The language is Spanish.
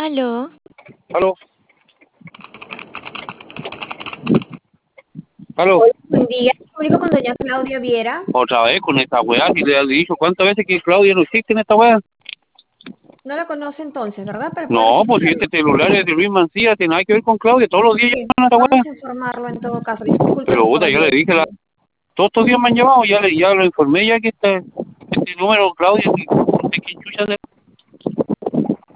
Aló, Aló, aló, Hola, buen día. Comunico con doña Claudia Viera. otra vez con esta weá, si le he dicho cuántas veces que Claudia no existe en esta weá. No la conoce entonces, ¿verdad? Para poder No, pues si registrarlo. este celular es de Luis Mancía, tiene nada que ver con Claudia, todos los días Sí, llaman a esta vamos weá. a informarlo en todo caso. Disculpe Pero por puta, el yo le dije, desvío. todos estos días me han llamado, ya lo informé ya que este número Claudia, que no sé quién chucha es.